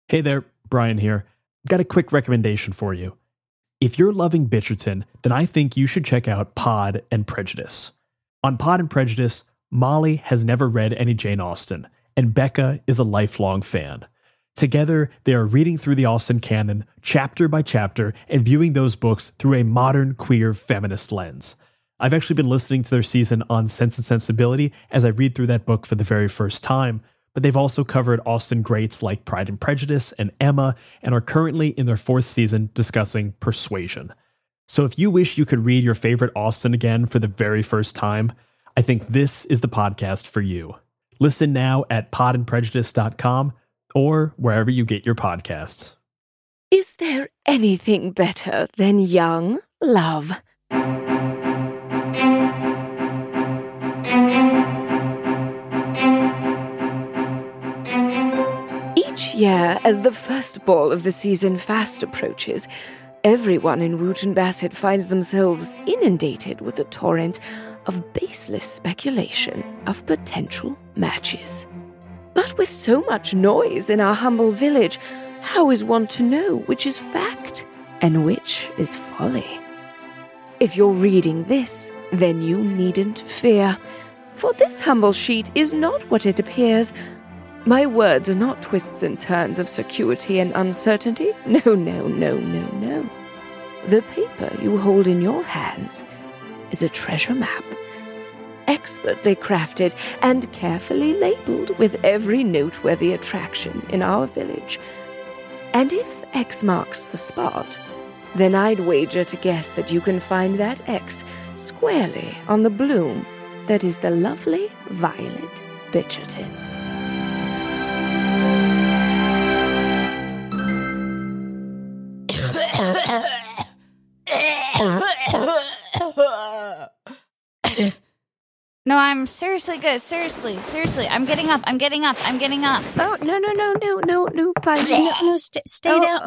Hey there, Brian here. Got a quick recommendation for you. If you're loving Bitcherton, then I think you should check out Pod and Prejudice. On Pod and Prejudice, Molly has never read any Jane Austen, and Becca is a lifelong fan. Together, they are reading through the Austen canon, chapter by chapter, and viewing those books through a modern, queer, feminist lens. I've actually been listening to their season on Sense and Sensibility as I read through that book for the very first time, but they've also covered Austen greats like Pride and Prejudice and Emma, and are currently in their 4th season discussing Persuasion. So if you wish you could read your favorite Austen again for the very first time, I think this is the podcast for you. Listen now at podandprejudice.com or wherever you get your podcasts. Is there anything better than young love? Each year, as the first ball of the season fast approaches, everyone in Wootton Bassett finds themselves inundated with a torrent of baseless speculation of potential matches. But with so much noise in our humble village, how is one to know which is fact and which is folly? If you're reading this, then you needn't fear, for this humble sheet is not what it appears. My words are not twists and turns of circuity and uncertainty. No. The paper you hold in your hands is a treasure map, expertly crafted and carefully labeled with every noteworthy attraction in our village. And if X marks the spot, then I'd wager to guess that you can find that X squarely on the bloom that is the lovely Violet Bitcherton. No, I'm seriously good. Seriously. I'm getting up. Oh, no, Violet. No, stay down,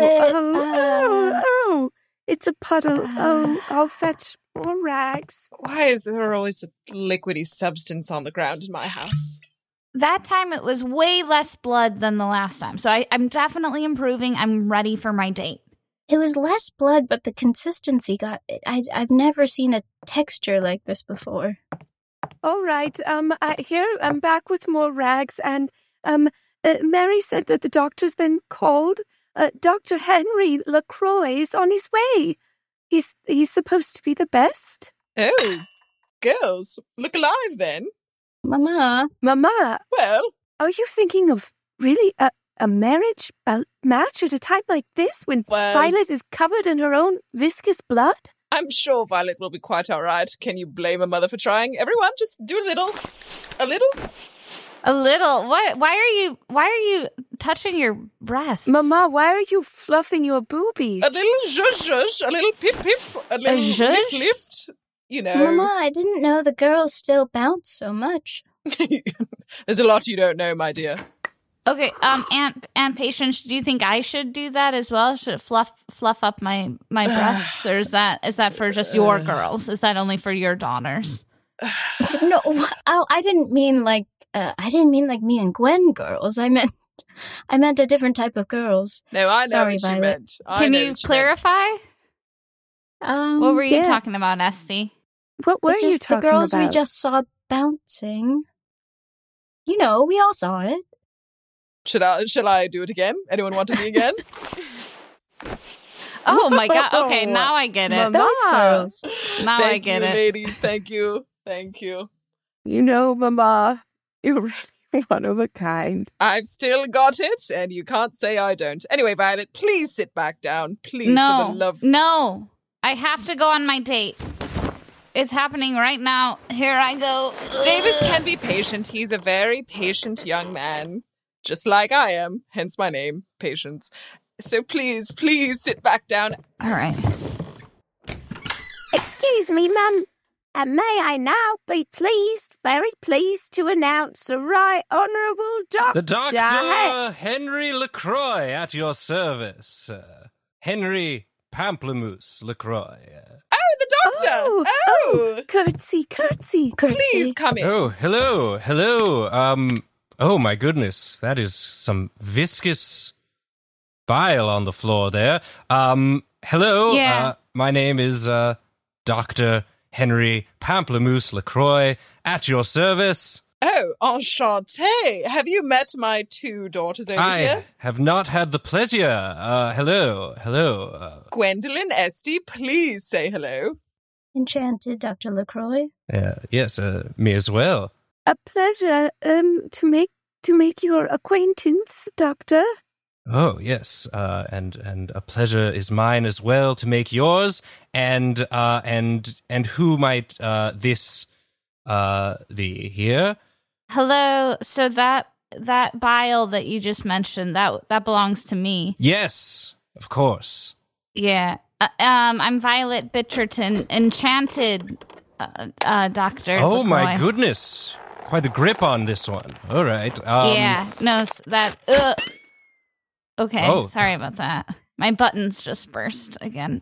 Violet. It's a puddle. I'll fetch more rags. Why is there always a liquidy substance on the ground in my house? That time it was way less blood than the last time. So I'm definitely improving. I'm ready for my date. It was less blood, but the consistency got... I've never seen a texture like this before. All right, here, I'm back with more rags, and, Mary said that the doctor's been called. Dr. Henry LaCroix is on his way. He's supposed to be the best. Oh, girls, look alive then. Mama. Well? Are you thinking of really a marriage match at a time like this when Violet is covered in her own viscous blood? I'm sure Violet will be quite all right. Can you blame a mother for trying? Everyone, just do a little. A little? What? Why are you touching your breasts? Mama, why are you fluffing your boobies? A little zhuzh, a little pip, a little lift, you know. Mama, I didn't know the girls still bounce so much. There's a lot you don't know, my dear. Okay, Aunt Patience, do you think I should do that as well? Should it fluff up my breasts, or is that for just your girls? Is that only for your daughters? No, I didn't mean like me and Gwen girls. I meant a different type of girls. No, I know Sorry, what Violet. you meant. Can you clarify? What were you talking about, Esty? What were you talking about? The girls we just saw bouncing. You know, we all saw it. Shall I do it again? Anyone want to see again? Oh my god. Okay, now I get it. Mama. Those girls. Now I get Thank you, it. ladies. Thank you. You know, Mama, you're really one of a kind. I've still got it, and you can't say I don't. Anyway, Violet, please sit back down. Please, for the love... No. I have to go on my date. It's happening right now. Here I go. Davis can be patient. He's a very patient young man. Just like I am, hence my name, Patience. So please sit back down. All right. Excuse me, ma'am. May I now be very pleased to announce the Right Honourable Doctor... The Doctor Henry LaCroix at your service. Henry Pamplemousse LaCroix. Oh, the Doctor! Oh! Curtsy. Please come in. Oh, hello. Oh, my goodness. That is some viscous bile on the floor there. Hello. Yeah. My name is Dr. Henry Pamplemousse LaCroix, at your service. Oh, enchanté. Have you met my 2 daughters over I here? have not had the pleasure. Hello. Gwendolyn, Esty, please say hello. Enchanted, Dr. LaCroix. Yes, me as well. A pleasure to make your acquaintance, Doctor. Oh, yes, and a pleasure is mine as well to make yours. And who might this be here? Hello. So that bile that you just mentioned, that belongs to me. Yes, of course. Yeah. I'm Violet Bitcherton, enchanted Doctor. Oh, my LaCroix. goodness. Quite a grip on this one. All right. Yeah. No, that... Okay, Oh. sorry about that. My buttons just burst again.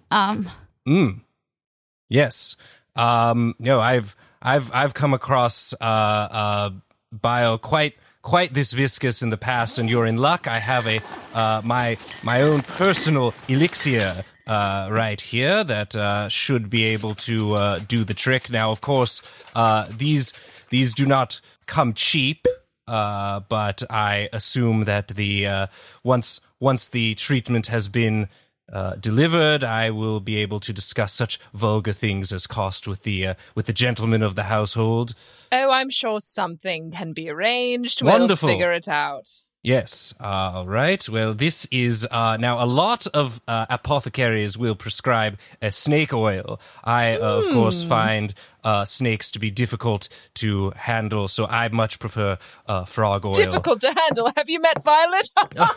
Yes. No, I've come across bile quite this viscous in the past, and you're in luck. I have my own personal elixir right here that should be able to do the trick. Now, of course, these do not come cheap, but I assume that the once the treatment has been delivered, I will be able to discuss such vulgar things as cost with the gentlemen of the household. Oh, I'm sure something can be arranged. Wonderful. We'll figure it out. Yes. All right. Well, this is now a lot of apothecaries will prescribe snake oil. I, of course, find snakes to be difficult to handle, so I much prefer frog oil. Difficult to handle. Have you met Violet?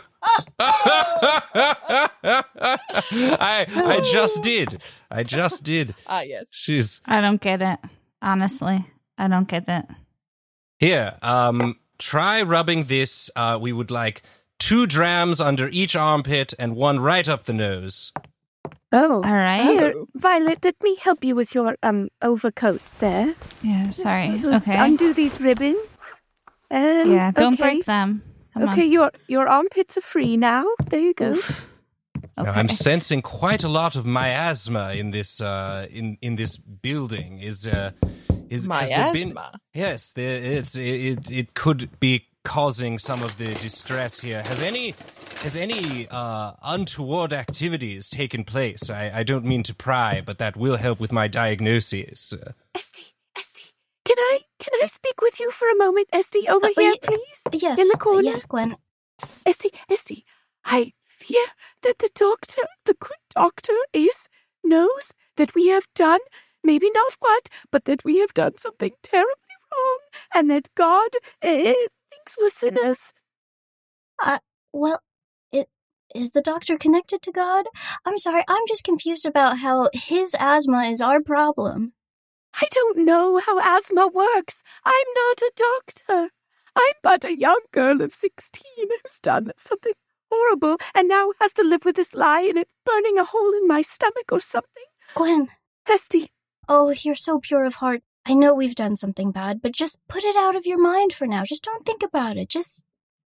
I just did. Ah, yes. She's I don't get it. Honestly, I don't get it. here. Try rubbing this. We would like 2 drams under each armpit and 1 right up the nose. Oh, All right. Here, Violet, let me help you with your overcoat there. Yeah, sorry. Let's Okay. undo these ribbons. And Yeah, don't okay. break them. Come Okay, your armpits are free now. There you go. Now, Okay. I'm sensing quite a lot of miasma in this in this building. Has there been- Miasma? Yes, it could be causing some of the distress here. Has any untoward activities taken place? I don't mean to pry, but that will help with my diagnosis. Esty, can I speak with you for a moment? Esty, over here, please. Yes. In the corner. Yes, Gwen. Esty, I fear that the good doctor, knows that we have done, maybe not what, but that we have done something terribly wrong, and that God thinks we're sinners. Well, is the doctor connected to God? I'm sorry, I'm just confused about how his asthma is our problem. I don't know how asthma works. I'm not a doctor. I'm but a young girl of 16 who's done something horrible and now has to live with this lie and it's burning a hole in my stomach or something. Gwen. Esty. Oh, you're so pure of heart. I know we've done something bad, but just put it out of your mind for now. Just don't think about it. Just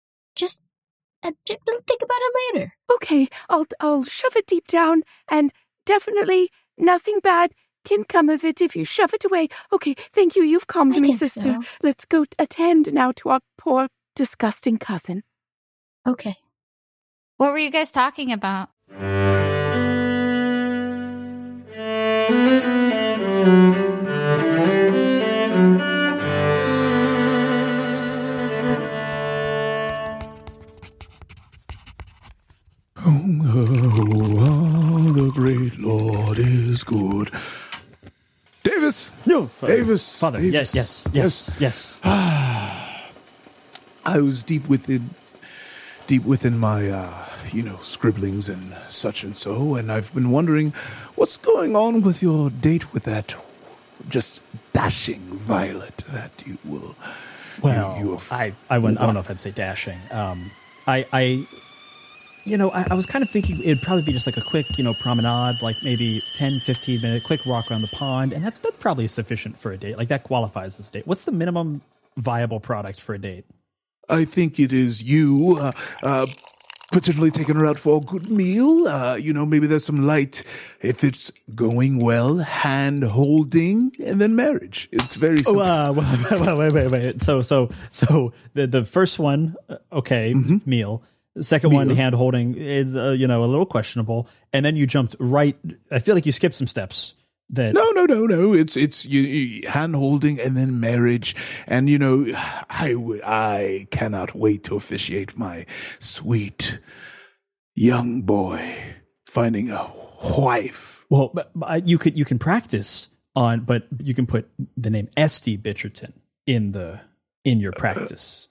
think about it later. Okay, I'll shove it deep down, and definitely nothing bad can come of it if you shove it away. Okay, thank you. You've calmed I me, think sister. so. Let's go attend now to our poor, disgusting cousin. Okay. What were you guys talking about? Oh, the great Lord is good. Davis! No, Davis! Father. Davis. Yes. I was deep within my, scribblings and such and so, and I've been wondering what's going on with your date with that just dashing Violet that you will... Well, I don't know if I'd say dashing. I was kind of thinking it'd probably be just like a quick, promenade, like maybe 10, 15-minute quick walk around the pond, and that's probably sufficient for a date. Like, that qualifies as a date. What's the minimum viable product for a date? I think it is you potentially taking her out for a good meal. Maybe there's some light, if it's going well, hand holding, and then marriage. It's very simple. Wait. So the first one, okay, meal. The second one, hand holding, is a little questionable. And then you jumped right. I feel like you skipped some steps. No. It's you hand holding and then marriage, and I cannot wait to officiate my sweet young boy finding a wife. Well, but you can practice on, but you can put the name Esty Bitcherton in your practice.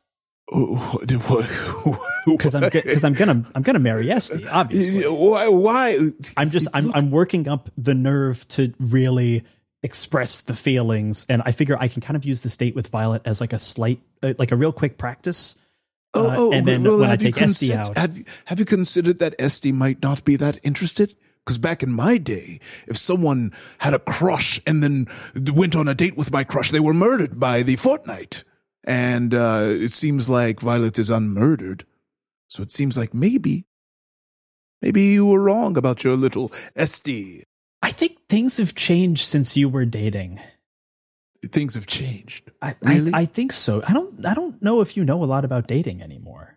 Because I'm gonna marry Esty, obviously. Why? I'm working up the nerve to really express the feelings, and I figure I can kind of use this date with Violet as like a slight, like a real quick practice. And then when I take Esty out, have you considered that Esty might not be that interested? Because back in my day, if someone had a crush and then went on a date with my crush, they were murdered by the fortnight. And it seems like Violet is unmurdered. So it seems like maybe you were wrong about your little Esty. I think things have changed since you were dating. Things have changed. Really? I think so. I don't know if you know a lot about dating anymore.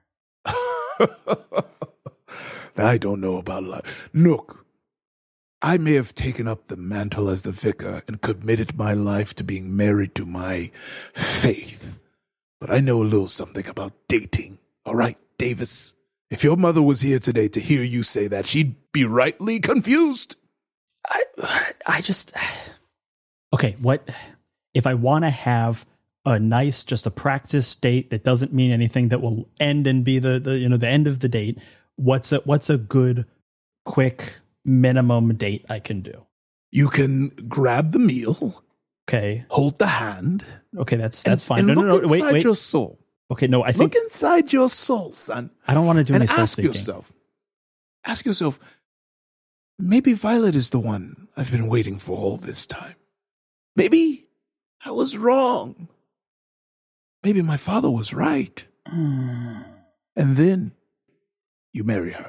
I don't know about a lot. Look, I may have taken up the mantle as the vicar and committed my life to being married to my faith. But I know a little something about dating. All right, Davis. If your mother was here today to hear you say that, she'd be rightly confused. I just... Okay, what... If I want to have a nice, just a practice date that doesn't mean anything, that will end and be the end of the date, what's a good, quick, minimum date I can do? You can grab the meal. Okay. Hold the hand. Okay, that's fine. And No, look inside wait. your soul. Okay, no, I think... Look inside your soul, son. I don't want to do any soul ask seeking. Ask yourself, maybe Violet is the one I've been waiting for all this time. Maybe I was wrong. Maybe my father was right. And then you marry her.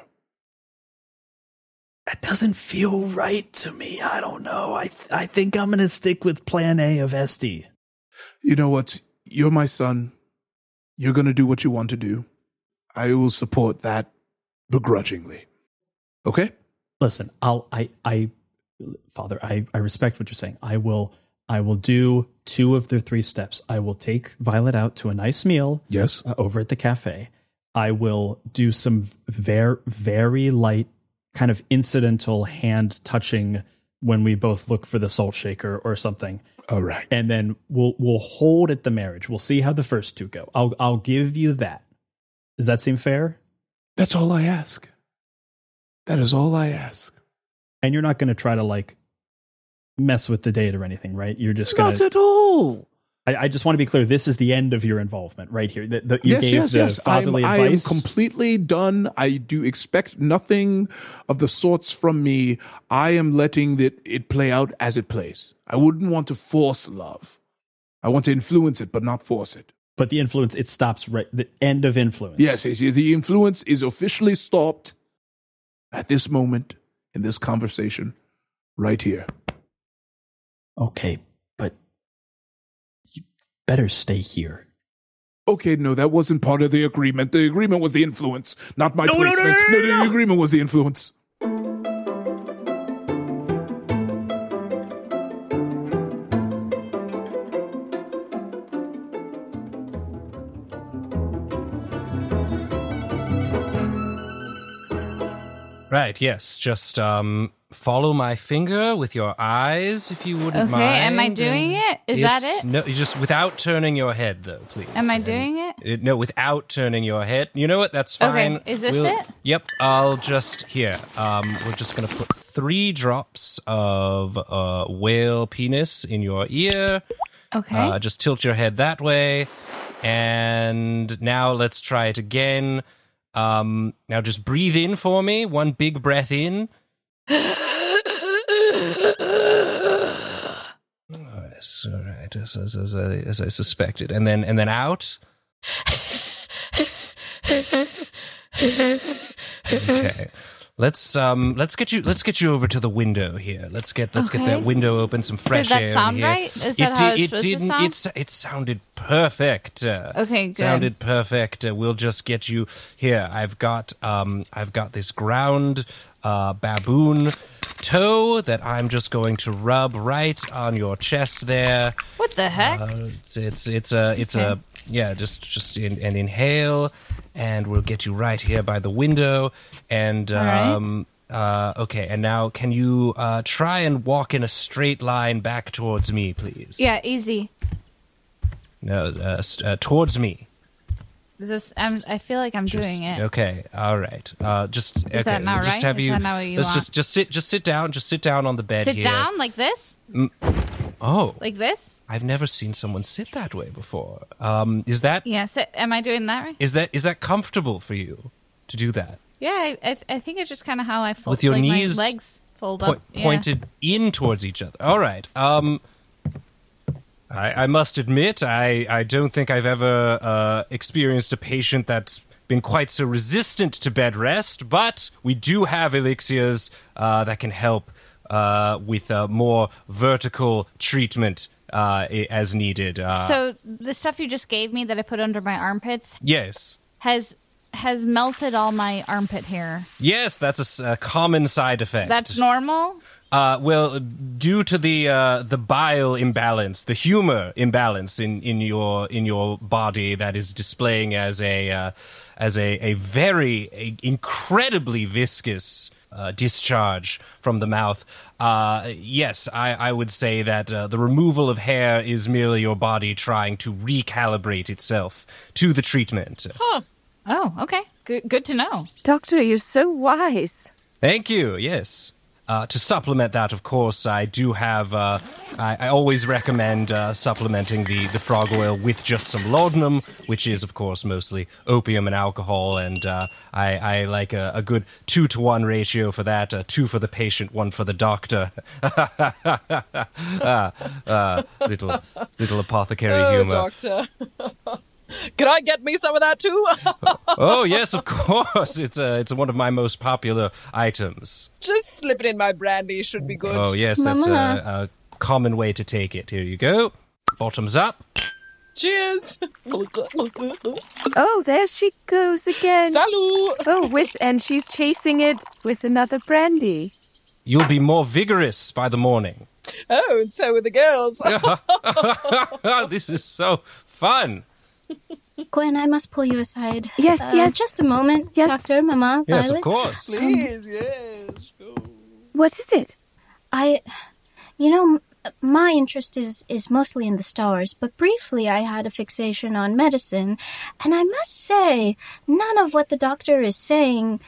That doesn't feel right to me. I don't know. I think I'm going to stick with plan A of Esty. You know what? You're my son. You're going to do what you want to do. I will support that begrudgingly. Okay? Listen, Father, I respect what you're saying. I will do 2 of the 3 steps. I will take Violet out to a nice meal. Yes. Over at the cafe. I will do some very, very light, kind of incidental hand touching when we both look for the salt shaker or something. All right. And then we'll hold at the marriage. We'll see how the first 2 go. I'll give you that. Does that seem fair? That's all I ask. That is all I ask. And you're not going to try to mess with the date or anything, right? You're just going to... Not at all. I just want to be clear. This is the end of your involvement right here. You Yes. fatherly I am advice. completely done. I do expect nothing of the sorts from me. I am letting it play out as it plays. I wouldn't want to force love. I want to influence it, but not force it. But the influence, it stops right. The end of influence. Yes. The influence is officially stopped at this moment in this conversation right here. Okay, but you better stay here. Okay, no, that wasn't part of the agreement. The agreement was the influence, not my placement. No. The agreement was the influence. Right, yes. Just follow my finger with your eyes, if you wouldn't mind. Okay, am I doing it? Is that it? No, you just without turning your head, though, please. Am I doing it? No, without turning your head. You know what? That's fine. Okay, is this it? Yep, I'll just... Here, we're just going to put 3 drops of whale penis in your ear. Okay. Just tilt your head that way. And now let's try it again. Now just breathe in for me. 1 big breath in. Yes, all right, as I suspected. And then out. Okay. Let's get you over to the window here. Let's get that window open, some fresh air. Did that sound here. right? Is that how it's supposed to sound? It sounded perfect. Okay, good. Sounded perfect. We'll just get you here. I've got this ground baboon toe that I'm just going to rub right on your chest there. What the heck? Just inhale, and we'll get you right here by the window. And okay, and now can you try and walk in a straight line back towards me, please? Yeah, easy. No, towards me. Is this? I feel like I'm doing it. Okay, all right. Is that not right? Is that not what you want? Just sit down. Just sit down on the bed. Sit here. down like this. Oh, like this? I've never seen someone sit that way before. Is that? Yeah. Am I doing that right? Is that comfortable for you to do that? Yeah, I think it's just kind of how I fold. With your knees, my legs fold up, pointed in towards each other. All right. I must admit, I don't think I've ever experienced a patient that's been quite so resistant to bed rest, but we do have elixirs that can help with more vertical treatment as needed. So the stuff you just gave me that I put under my armpits, yes, has melted all my armpit hair. Yes, that's a common side effect. That's normal? Well, due to the bile imbalance, the humor imbalance in your body that is displaying as a very incredibly viscous discharge from the mouth. Yes, I would say that the removal of hair is merely your body trying to recalibrate itself to the treatment. Huh. Oh, okay. Good to know. Doctor, you're so wise. Thank you, yes. To supplement that, of course, I do have, I always recommend supplementing the frog oil with just some laudanum, which is, of course, mostly opium and alcohol, and I like a good 2-to-1 ratio for that, 2 for the patient, 1 for the doctor. Little apothecary humor. Doctor. Can I get me some of that too? Oh yes, of course. It's one of my most popular items. Just slip it in my brandy should be good. Oh yes, that's a common way to take it. Here you go. Bottoms up. Cheers. Oh, there she goes again. Salut. Oh, and she's chasing it with another brandy. You'll be more vigorous by the morning. Oh, and so are the girls. This is so fun. Gwen, I must pull you aside. Yes, yes. Just a moment. Yes. Doctor, Mama, Violet. Yes, of course. Please, yes. Go. What is it? My interest is mostly in the stars, but briefly I had a fixation on medicine, and I must say, none of what the doctor is saying,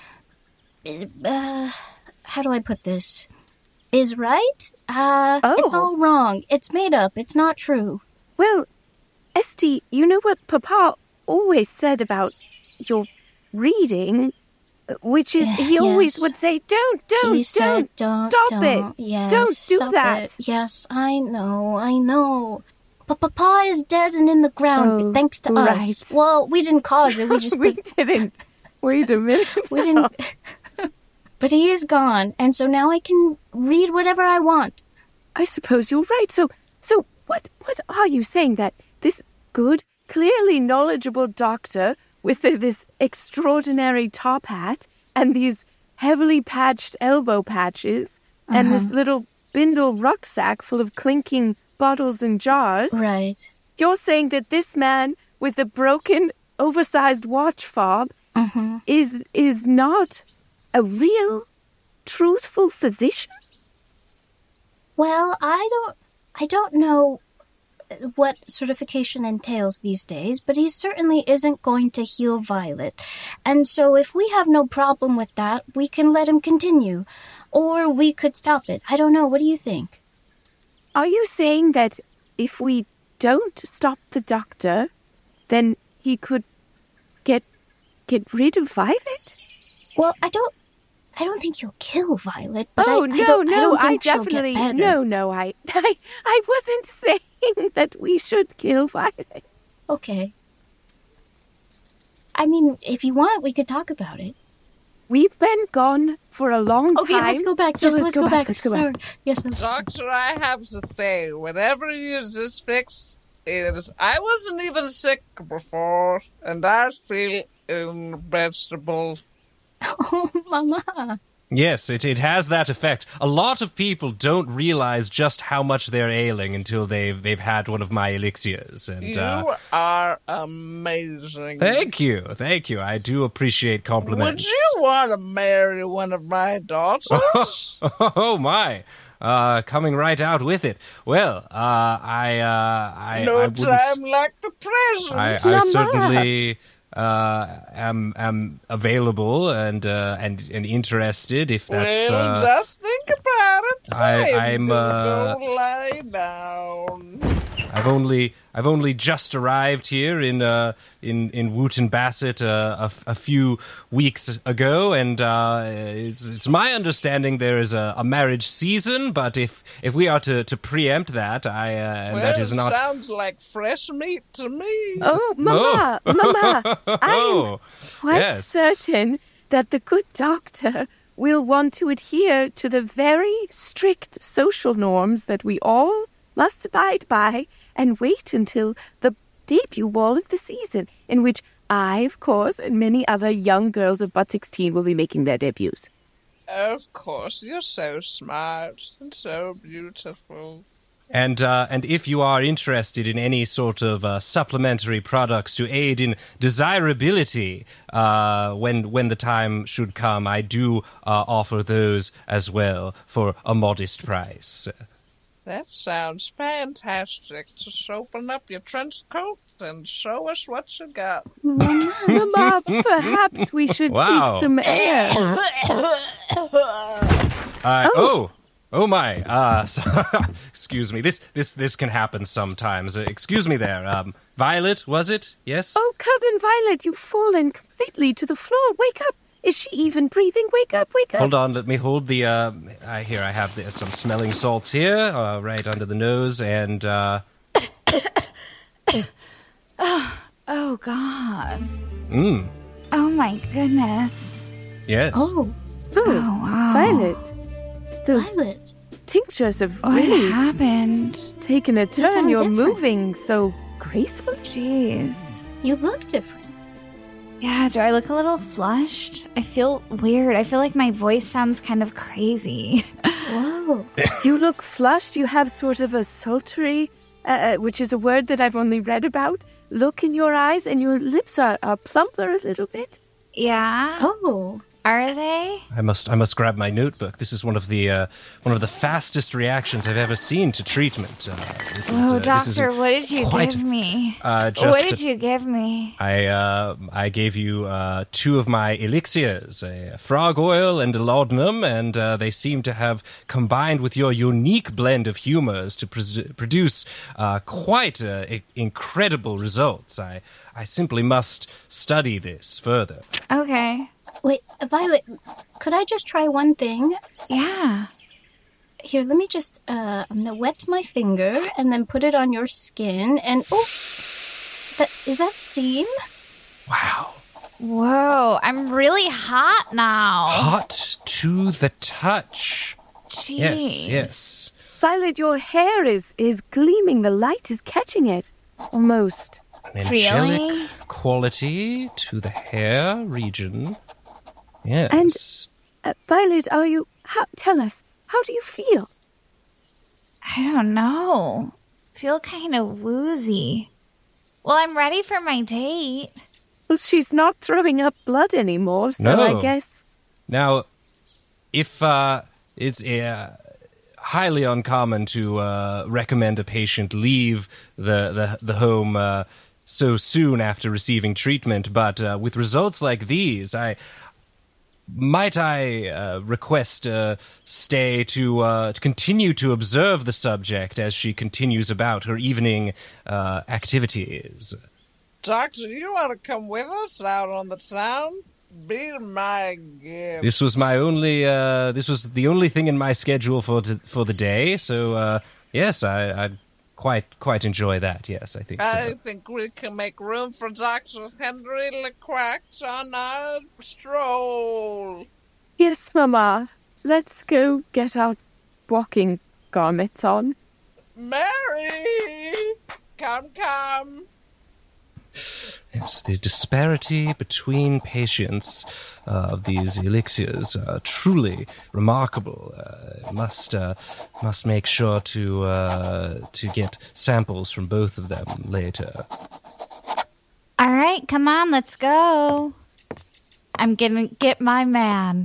how do I put this, is right? It's all wrong. It's made up. It's not true. Well, Esty, you know what Papa always said about your reading, which is he always would say, don't, stop it. Yes, don't do that. It. Yes, I know. But Papa is dead and in the ground, thanks to us. Well, we didn't cause it. We just we didn't. Wait a minute. We didn't. But he is gone, and so now I can read whatever I want. I suppose you're right. So what are you saying, that this good, clearly knowledgeable doctor with this extraordinary top hat and these heavily patched elbow patches and this little bindle rucksack full of clinking bottles and jars. Right. You're saying that this man with the broken, oversized watch fob is not a real, truthful physician? Well, I don't know what certification entails these days, but he certainly isn't going to heal Violet. And so if we have no problem with that, we can let him continue. Or we could stop it. I don't know. What do you think? Are you saying that if we don't stop the doctor, then he could get rid of Violet? Well, I don't think he'll kill Violet, but I definitely I wasn't saying that we should kill Violet. Okay. I mean, if you want, we could talk about it. we've been gone for a long time. Okay, let's go back. So Yes, let's go back. Let's go Sir. back. Yes, sir. Doctor, I have to say, whatever you just fixed, I wasn't even sick before, and I feel vegetable. Oh, Mama. Yes, it has that effect. A lot of people don't realize just how much they're ailing until they've had one of my elixirs. And You are amazing. thank you. I do appreciate compliments. Would you want to marry one of my daughters? Oh my! Coming right out with it. Well, I No wouldn't. time like the present. I certainly am available and interested if that's. Well, just think about it. I'm Go lie down. I've only just arrived here in Wootton Bassett a few weeks ago, and it's my understanding there is a marriage season. But if we are to preempt that, that is not. Sounds like fresh meat to me. Oh, Mama, Mama, I'm quite Yes. certain that the good doctor will want to adhere to the very strict social norms that we all must abide by and wait until the debut ball of the season, in which I, of course, and many other young girls of but 16 will be making their debuts. Of course, you're so smart and so beautiful. And if you are interested in any sort of supplementary products to aid in desirability when the time should come, I do offer those as well for a modest price. That sounds fantastic. Just open up your trench coat and show us what you got. Mama, perhaps we should Wow. take some air. Oh my! Excuse me. This can happen sometimes. Excuse me there. Violet, was it? Yes. Oh, Cousin Violet, you've fallen completely to the floor. Wake up. Is she even breathing? Wake up, wake up. Hold on. Let me hold the. Here, I have some smelling salts here, right under the nose, and. Oh, God. Mm. Oh, my goodness. Yes. Oh, Oh, wow. Violet. Those Violet. tinctures have What really happened? taken a turn. sound You're different. moving so gracefully. Jeez. You look different. Yeah, do I look a little flushed? I feel weird. I feel like my voice sounds kind of crazy. Whoa. You look flushed. You have sort of a sultry, which is a word that I've only read about, look in your eyes, and your lips are plumper a little bit. Yeah? Oh. Are they? I must grab my notebook. This is one of the fastest reactions I've ever seen to treatment. Oh, doctor, what did you give me? What did you give me? I gave you 2 of my elixirs, a frog oil and a laudanum, and they seem to have combined with your unique blend of humors to produce quite incredible results. I simply must study this further. Okay. Wait, Violet, could I just try one thing? Yeah. Here, let me just, I'm gonna wet my finger and then put it on your skin and, is that steam? Wow. Whoa, I'm really hot now. Hot to the touch. Jeez. Yes. Violet, your hair is gleaming. The light is catching it. Almost. An angelic Really? quality to the hair region. Yes. Violet, tell us, how do you feel? I don't know. Feel kind of woozy. Well, I'm ready for my date. Well, she's not throwing up blood anymore, so No. I guess. Now, if it's highly uncommon to recommend a patient leave the home so soon after receiving treatment, but with results like these, Might I request a stay to continue to observe the subject as she continues about her evening activities? Doctor, you want to come with us out on the town? Be my gift. This was my only. This was the only thing in my schedule for the day. So yes, I'd quite enjoy that. Yes, I think so. I think we can make room for Dr. Henry LeQuack on our stroll. Yes, Mama. Let's go get our walking garments on. Mary! Come. Yes, the disparity between patients of these elixirs are truly remarkable. Must make sure to get samples from both of them later. All right, come on, let's go. I'm gonna get my man.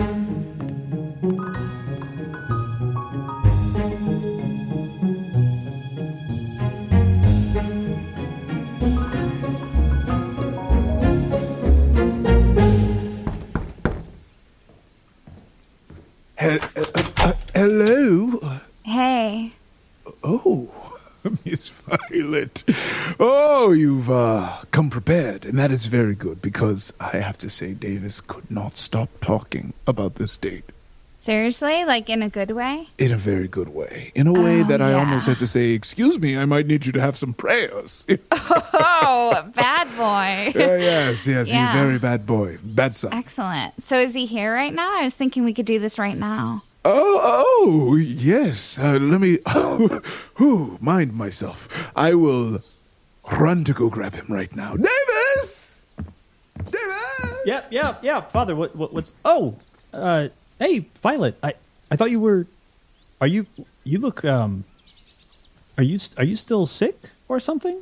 Hello? Hey. Oh, Miss Violet. Oh, you've come prepared, and that is very good, because I have to say Davis could not stop talking about this date. Seriously? Like in a good way? In a very good way. In a way that I almost had to say, excuse me, I might need you to have some prayers. Oh, bad boy. Yes, Yeah. he's a very bad boy. Bad son. Excellent. So is he here right now? I was thinking we could do this right now. Oh, yes. Let me mind myself. I will run to go grab him right now. Davis! Davis! Yeah, Father, what's... Oh, hey, Violet, I thought you were... You look, are you still sick or something?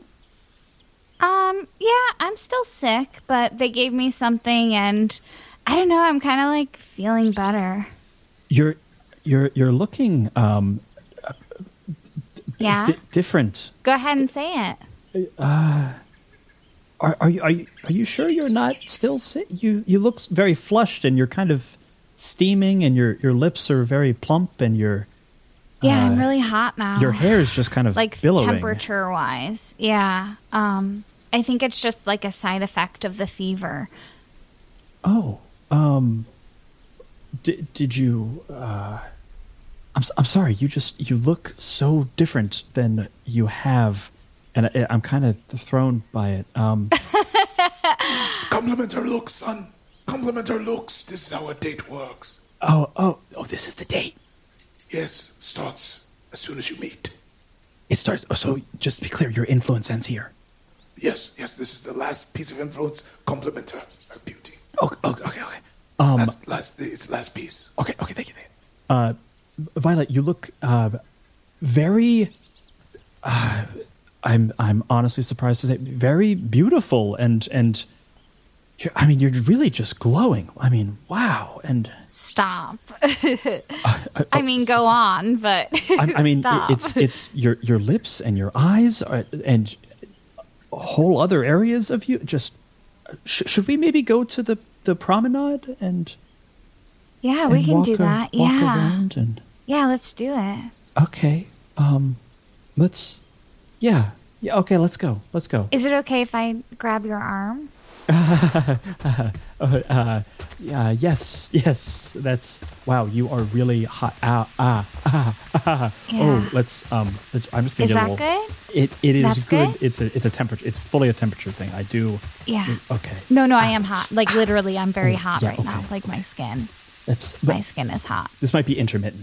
Yeah, I'm still sick, but they gave me something and I don't know, I'm kind of like feeling better. You're looking, yeah? different. Go ahead and say it. Are you sure you're not still sick? You look very flushed and you're kind of steaming and your lips are very plump and you're... Yeah, I'm really hot now. Your hair is just kind of like billowing. temperature-wise. Yeah. I think it's just like a side effect of the fever. Oh, did you? I'm sorry. You look so different than you have, and I'm kind of thrown by it. Compliment her looks, son. Compliment her looks. This is how a date works. Oh! This is the date. Yes, starts as soon as you meet. It starts. Oh, so just to be clear, your influence ends here. Yes. This is the last piece of influence. Compliment her beauty. Okay. It's last piece. Okay. Thank you. Violet, you look very. I'm honestly surprised to say very beautiful and you're really just glowing. I mean, wow. And stop. I mean, go on, but I mean, stop. it's your lips and your eyes and whole other areas of you. Just should we maybe go to the promenade and? Yeah, we can do that. Walk Yeah. around and. Yeah, let's do it. Okay. Let's. Yeah. Okay. Let's go. Is it okay if I grab your arm? Yes. That's wow. You are really hot. Yeah. Oh, let's. I'm just gonna Is get a that little. good? It is That's good. good? It's a temperature. It's fully a temperature thing. I do. Yeah. Okay. No, I am hot. Like literally, I'm very hot yeah, right now. okay. Like my skin. That's. My skin is hot. This might be intermittent.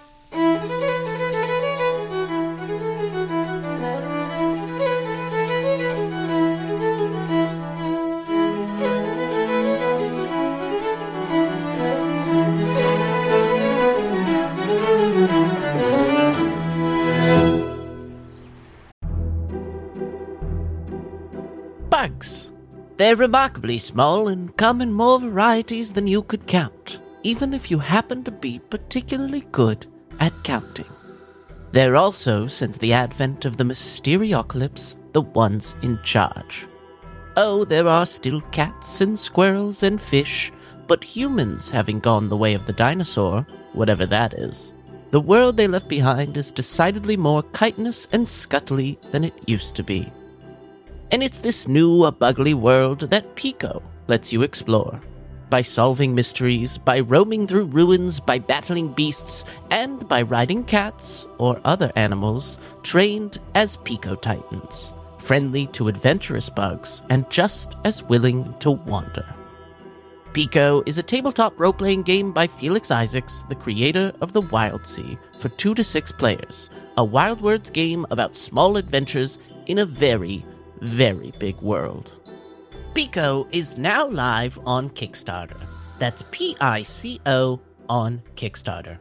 Bugs. They're remarkably small and come in more varieties than you could count, even if you happen to be particularly good at counting. They're also, since the advent of the Mysteriocalypse, the ones in charge. Oh, there are still cats and squirrels and fish, but humans having gone the way of the dinosaur, whatever that is, the world they left behind is decidedly more chitinous and scuttly than it used to be. And it's this new, ugly world that Pico lets you explore. by solving mysteries, by roaming through ruins, by battling beasts, and by riding cats or other animals trained as Pico Titans, friendly to adventurous bugs and just as willing to wander. Pico is a tabletop role-playing game by Felix Isaacs, the creator of The Wild Sea, for 2 to 6 players, a Wild Words game about small adventures in a very, very big world. Pico is now live on Kickstarter. That's PICO on Kickstarter.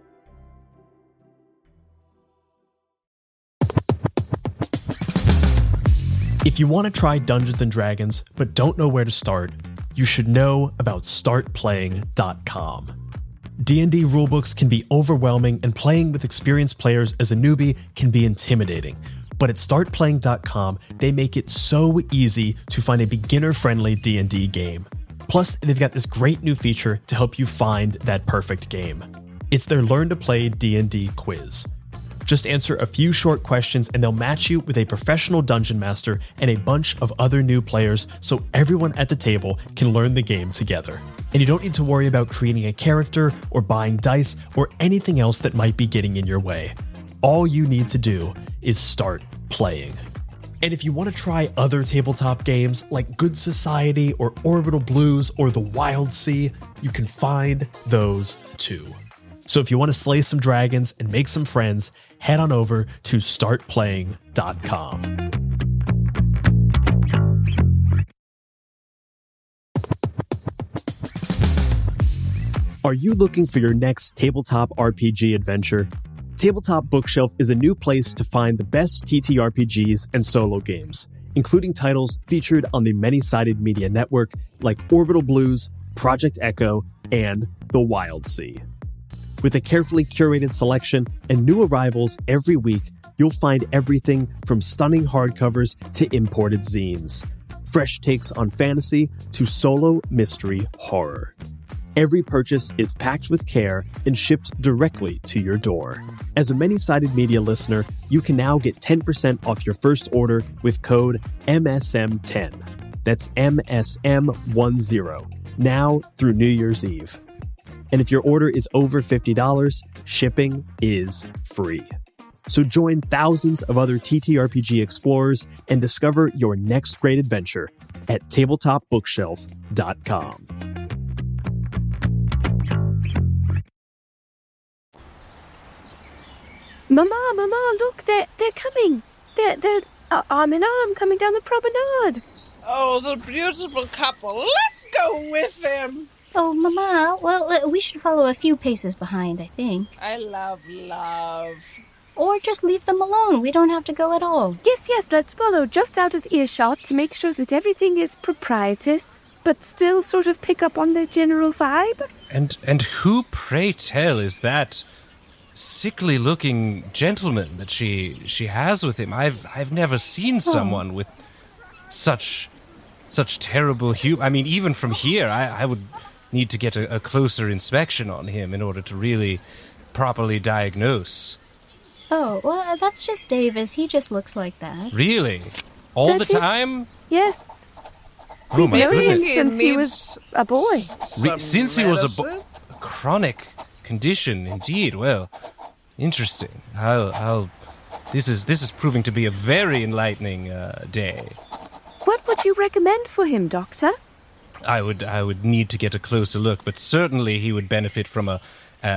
If you want to try Dungeons & Dragons but don't know where to start, you should know about StartPlaying.com. D&D rulebooks can be overwhelming, and playing with experienced players as a newbie can be intimidating. But at StartPlaying.com, they make it so easy to find a beginner-friendly D&D game. Plus, they've got this great new feature to help you find that perfect game. It's their Learn to Play D&D quiz. Just answer a few short questions and they'll match you with a professional dungeon master and a bunch of other new players so everyone at the table can learn the game together. And you don't need to worry about creating a character or buying dice or anything else that might be getting in your way. All you need to do is start playing. And if you want to try other tabletop games like Good Society or Orbital Blues or The Wild Sea, you can find those too. So if you want to slay some dragons and make some friends, head on over to StartPlaying.com. Are you looking for your next tabletop RPG adventure? Tabletop Bookshelf is a new place to find the best TTRPGs and solo games, including titles featured on the Many-Sided Media Network like Orbital Blues, Project Echo, and The Wild Sea. With a carefully curated selection and new arrivals every week, you'll find everything from stunning hardcovers to imported zines. Fresh takes on fantasy to solo mystery horror. Every purchase is packed with care and shipped directly to your door. As a Many-Sided Media listener, you can now get 10% off your first order with code MSM10. That's MSM10, now through New Year's Eve. And if your order is over $50, shipping is free. So join thousands of other TTRPG explorers and discover your next great adventure at tabletopbookshelf.com. Mama, look, they're coming. They're arm in arm coming down the promenade. Oh, the beautiful couple. Let's go with them. Oh, Mama, well, we should follow a few paces behind, I think. I love. Or just leave them alone. We don't have to go at all. Yes, let's follow just out of earshot to make sure that everything is proprietous, but still sort of pick up on the general vibe. And who, pray tell, is that sickly-looking gentleman that she has with him? I've never seen someone with such terrible humor. I mean, even from here, I would need to get a closer inspection on him in order to really properly diagnose. Oh, well, that's just Davis. He just looks like that. Really? All the time? Yes. Oh my goodness. Since he was a boy. Since he was a boy. Chronic condition, indeed. Well, interesting. This is proving to be a very enlightening day. What would you recommend for him, Doctor? I would need to get a closer look, but certainly he would benefit from a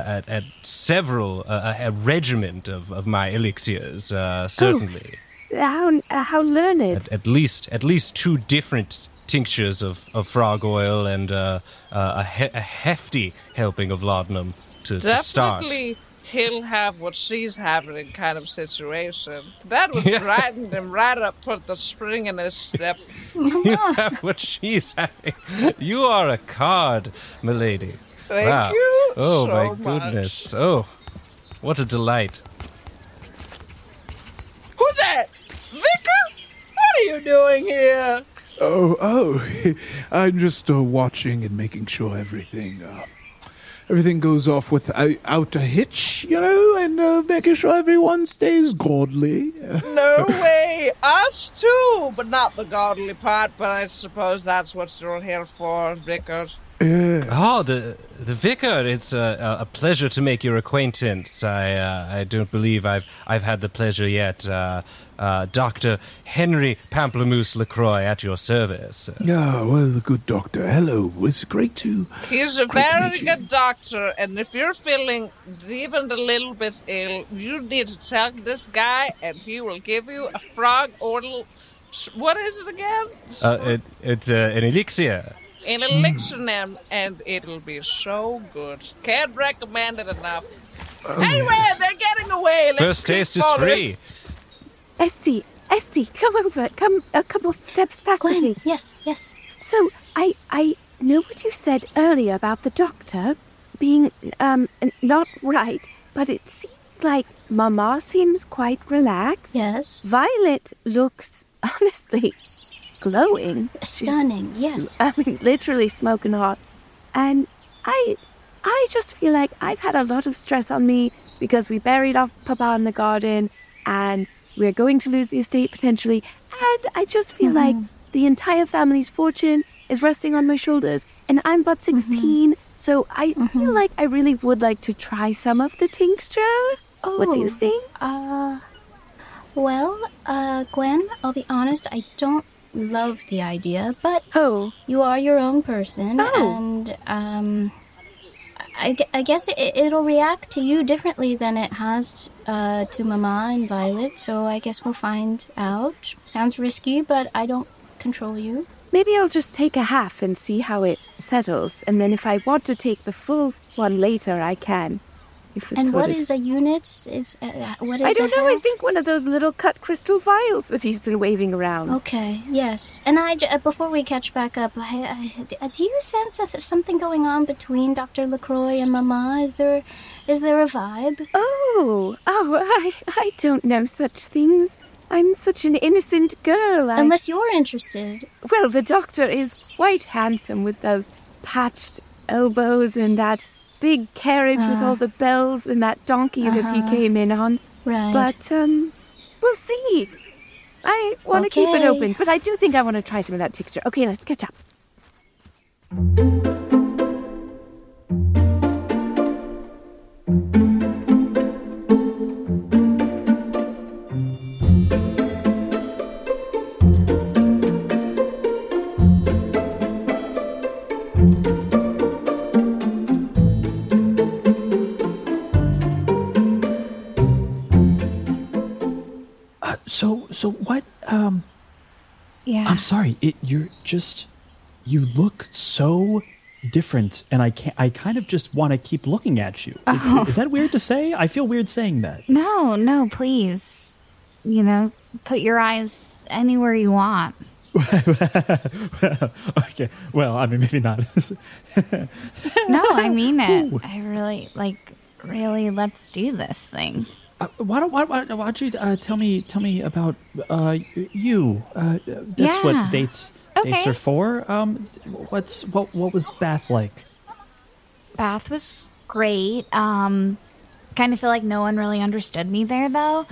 regiment of my elixirs. Certainly. Oh, how learned! At least 2 different tinctures of frog oil and a hefty helping of laudanum to start. Definitely. He'll have what she's having kind of situation. That would brighten him right up, put the spring in his step. You have what she's having. You are a card, milady. Thank you Oh, so my much. goodness. Oh, what a delight. Who's that? Vicar? What are you doing here? Oh, I'm just watching and making sure everything goes off without a hitch, and making sure everyone stays godly. No way. Us too, but not the godly part, but I suppose that's what you're here for, Vicar. Oh, the vicar. It's a pleasure to make your acquaintance. I don't believe I've had the pleasure yet. Dr. Henry Pamplemousse LaCroix at your service. Yeah, well, the good doctor. Hello. It's great to... He's a Great to very meet you. good doctor, and if you're feeling even a little bit ill, you need to tell this guy, and he will give you a frog oil. What is it again? It's an elixir. An elixir, and it'll be so good. Can't recommend it enough. Anyway, they're getting away. Let's First taste keep is following. free. Esty, come over. Come a couple steps back with me. Gwen, yes. So, I know what you said earlier about the doctor being, not right, but it seems like Mama seems quite relaxed. Yes. Violet looks, honestly, glowing. Stunning, yes. I mean, literally smoking hot. And I just feel like I've had a lot of stress on me because we buried off Papa in the garden and we're going to lose the estate potentially. And I just feel like the entire family's fortune is resting on my shoulders. And I'm but 16, so I feel like I really would like to try some of the tincture. What do you think? Well, Gwen, I'll be honest, I don't love the idea, but you are your own person, and I guess it'll react to you differently than it has to Mama and Violet, so I guess we'll find out. Sounds risky, but I don't control you. Maybe I'll just take a half and see how it settles, and then if I want to take the full one later, I can. And what is a unit? What is I don't know. I think one of those little cut crystal vials that he's been waving around. Okay, yes. And before we catch back up, do you sense something going on between Dr. LaCroix and Mama? Is there a vibe? I don't know such things. I'm such an innocent girl. Unless you're interested. Well, the doctor is quite handsome with those patched elbows and that big carriage with all the bells and that donkey that he came in on. Right. But, we'll see. I want to keep it open, but I do think I want to try some of that tincture. Okay, let's catch up. So what? Yeah. I'm sorry. You look so different, and I kind of just want to keep looking at you. Is that weird to say? I feel weird saying that. No, please. Put your eyes anywhere you want. Okay. Well, I mean, maybe not. No, I mean it. I really, let's do this thing. Why don't you tell me about you? That's what dates are for. What was Bath like? Bath was great. Kind of feel like no one really understood me there though.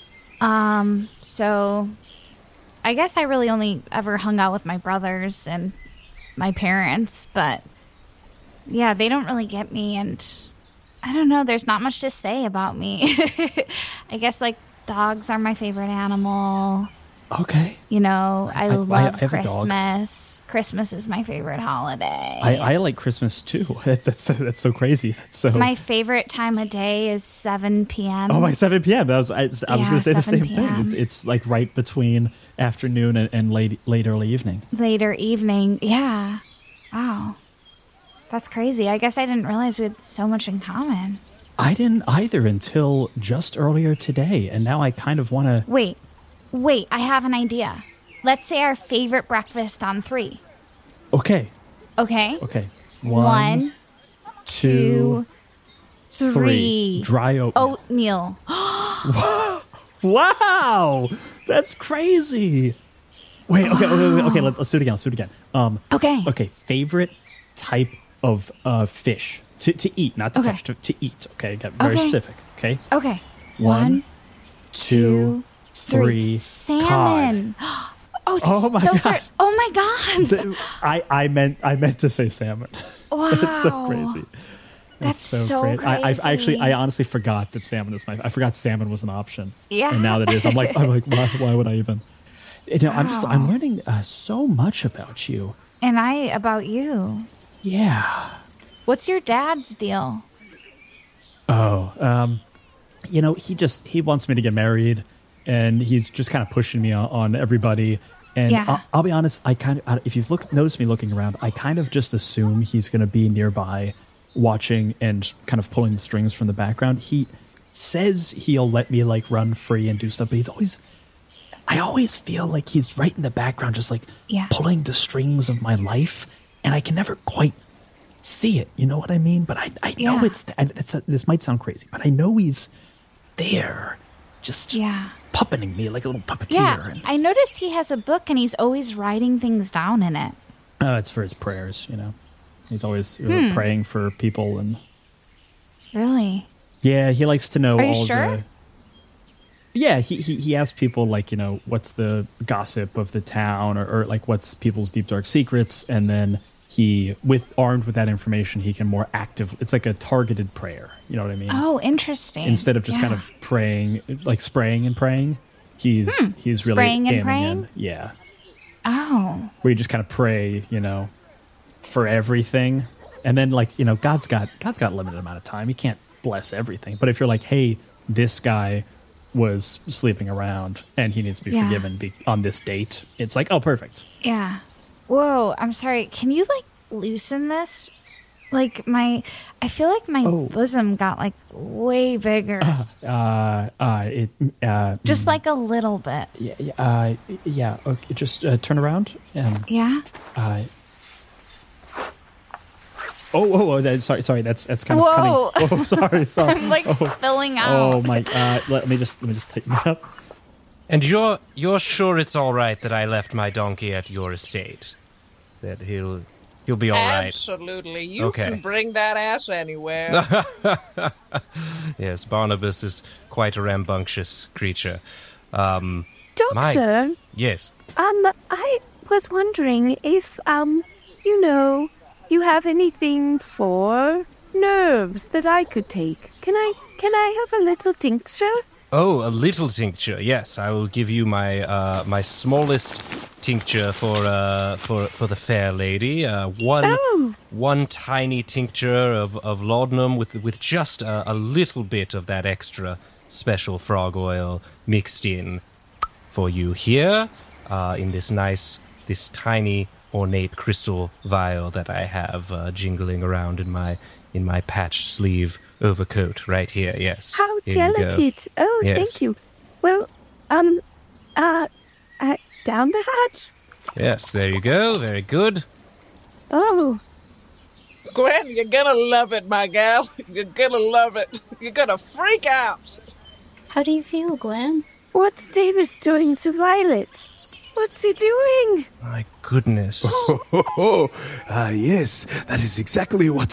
So I guess I really only ever hung out with my brothers and my parents, but yeah, they don't really get me, and I don't know, there's not much to say about me. I guess, dogs are my favorite animal. Okay. I love have a dog. Christmas. Christmas is my favorite holiday. I like Christmas, too. That's so crazy. My favorite time of day is 7 p.m. Oh, my 7 p.m. I was going to say the same 7 p.m. thing. It's right between afternoon and late early evening. Later evening, yeah. Wow. That's crazy. I guess I didn't realize we had so much in common. I didn't either until just earlier today, and now I kind of want to... Wait, I have an idea. Let's say our favorite breakfast on 3. Okay. Okay. 1, 2, 3. Dry oatmeal. Wow! That's crazy! Wait, okay, let's do it again. Okay, favorite type of fish to eat, not to catch, to eat. Okay, get very specific. Okay. 1, 2, 3. Salmon. Oh my those God. are. Oh my God! I meant to say salmon. Wow, That's so crazy. That's so crazy. crazy. I honestly forgot that salmon is I forgot salmon was an option. Yeah. And now that it is, I'm like, why would I even? I'm learning so much about you. And I about you. Yeah. What's your dad's deal? Oh, he wants me to get married, and he's just kind of pushing me on everybody. And Yeah. I'll be honest, if you've noticed me looking around, I kind of just assume he's going to be nearby, watching and kind of pulling the strings from the background. He says he'll let me like run free and do stuff, but I always feel like he's right in the background, just like pulling the strings of my life, and I can never quite see it. You know what I mean? But I know this might sound crazy, but I know he's there, just puppeting me like a little puppeteer. Yeah, I noticed he has a book and he's always writing things down in it. It's for his prayers, He's always praying for people, and Really? yeah, he likes to know Are you all sure? the. Yeah, he asks people like, what's the gossip of the town, or like what's people's deep dark secrets, and then armed with that information, he can more active. It's like a targeted prayer. You know what I mean? Oh, interesting. Instead of just kind of praying, like spraying and praying, he's really Spraying and aiming praying? in. Yeah, Oh. where you just kind of pray, for everything, and then like God's got a limited amount of time. He can't bless everything. But if you're like, hey, this guy was sleeping around and he needs to be forgiven on this date, it's like, oh, perfect. Yeah. Whoa, I'm sorry. Can you like loosen this? Like I feel like my bosom got like way bigger. Just like a little bit. Yeah. Okay, just turn around. Yeah. Sorry. That's kind of cunning. Oh, sorry. I'm like spilling out. Oh my. Let me just take that up. And you're sure it's all right that I left my donkey at your estate? That he'll be all right? Absolutely. You can bring that ass anywhere. Yes, Barnabas is quite a rambunctious creature. Doctor? Yes. I was wondering if, you have anything for nerves that I could take. Can I have a little tincture? Oh, a little tincture. Yes, I will give you my my smallest tincture for the fair lady. One tiny tincture of laudanum with just a little bit of that extra special frog oil mixed in for you here in this tiny ornate crystal vial that I have jingling around in my patched sleeve overcoat right here. Yes. How Here delicate. Oh, Yes. thank you. Well, down the hatch. Yes, there you go. Very good. Oh, Gwen, you're gonna love it, my gal. You're gonna love it. You're gonna freak out. How do you feel, Gwen? what's Davis doing to Violet? What's he doing? My goodness. Yes, that is exactly what.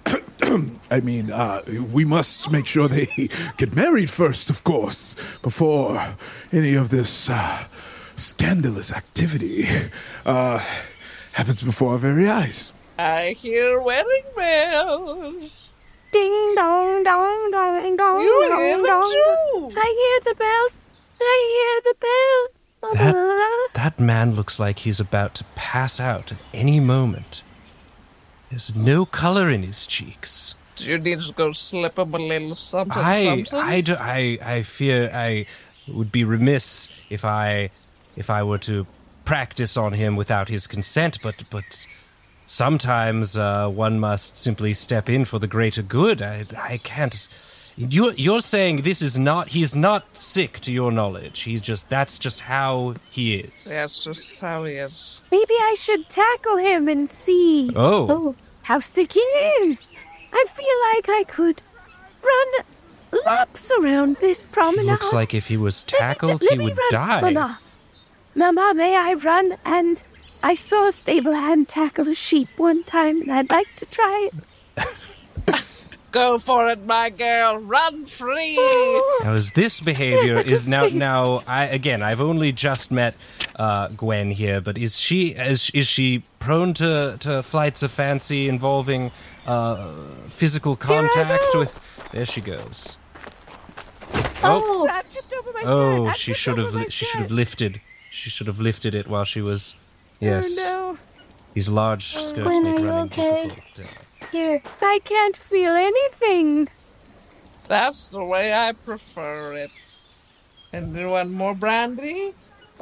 We must make sure they get married first, of course, before any of this scandalous activity happens before our very eyes. I hear wedding bells. Ding dong dong dong dong. You dong, hear them dong, too. I hear the bells. I hear the bells. That man looks like he's about to pass out at any moment. There's no color in his cheeks. Do you need to go slip him a little something? I fear I would be remiss if I were to practice on him without his consent, but sometimes one must simply step in for the greater good. I can't. You're saying this is not. He's not sick, to your knowledge. That's just how he is. That's just how he is. Maybe I should tackle him and see. Oh. How sick he is. I feel like I could run laps around this promenade. Looks like if he was tackled, he would die. Mama, may I run? And I saw a stable hand tackle a sheep one time, and I'd like to try it. Go for it, my girl. Run free. Now, as this behavior is now, I've only just met Gwen here, but is she prone to flights of fancy involving physical contact with? There she goes. Oh, that tripped over my skirt. Oh, That she tripped should over my have skirt. lifted. She should have lifted it while she was. Yes. Oh, no. These large skirts Gwen, make are you running okay? difficult. Here. I can't feel anything. That's the way I prefer it. And you want more brandy?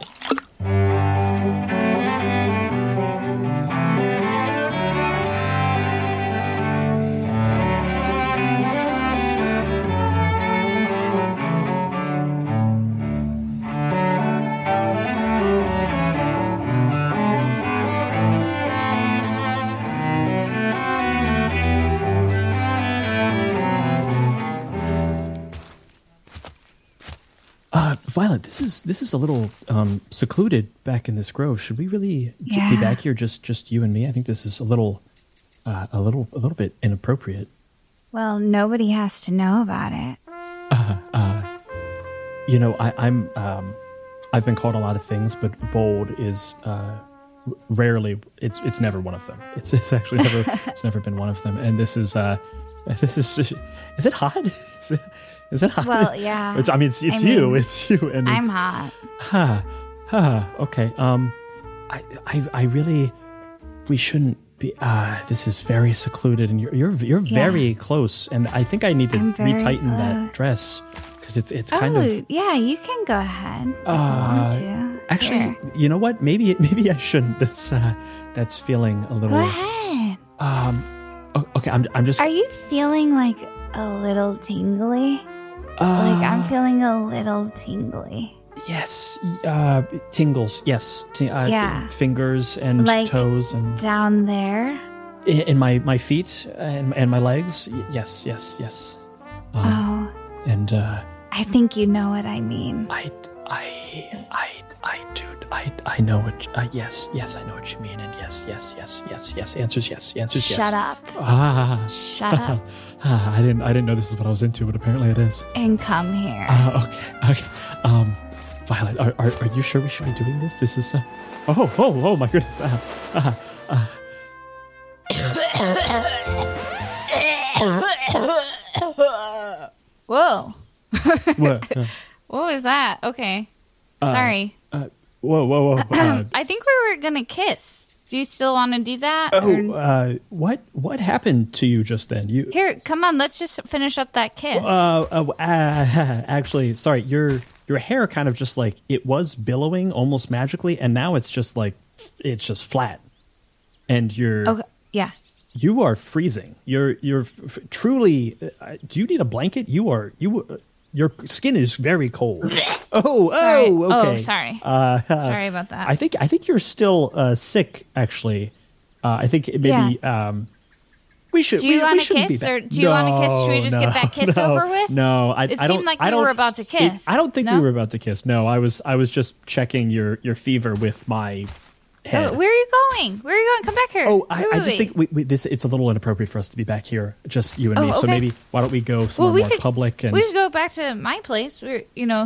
Violet, this is a little secluded back in this grove. Should we really be Yeah. back here, just you and me? I think this is a little bit inappropriate. Well, nobody has to know about it. You know, I've been called a lot of things, but bold is rarely. It's never one of them. It's actually never been one of them. And this is is it hot? Is it hot? Well, yeah. It's you, and I'm it's, hot. Okay. I really, we shouldn't be. This is very secluded, and you're very close, and I think I need to I'm very retighten that close. dress because it's kind of. Yeah, you can go ahead if you want to. Actually, Here. you know what? Maybe I shouldn't. That's feeling a little. Go ahead. Okay, I'm just. Are you feeling like a little tingly? Like I'm feeling a little tingly. Yes, tingles. Yes, Yeah. fingers and Like toes and down there. in my feet and my legs. Yes. And I think you know what I mean. I do. I know what. Yes, I know what you mean. And yes. Answers yes. Shut up. Shut up I didn't know this is what I was into, but apparently it is. and come here. Okay. Violet, are you sure we should be doing this? This is. Oh my goodness. Whoa. What? What was that? Okay. Sorry. Whoa. I think we were going to kiss. Do you still want to do that? Or- What happened to you just then? You Here, come on. Let's just finish up that kiss. actually, sorry, your hair kind of just like it was billowing almost magically, and now it's just like it's just flat, and Okay. Yeah. you are freezing. You're truly. Do you need a blanket? Your skin is very cold. Sorry. Okay. Oh, sorry. Sorry about that. I think you're still sick. Actually, I think maybe we should. Do you want to shouldn't be kiss, back. or do you want to kiss? Should we just get that kiss over with? No, I It don't. seemed like I we don't- were about to kiss. I don't think No? we were about to kiss. No, I was just checking your fever with my head. Oh, where are you going? Where are you going? Come back here. Oh, I just Wait. think it's a little inappropropriate for us to be back here, just you and me. So okay. maybe why don't we go somewhere more public and we could go back to my place. Where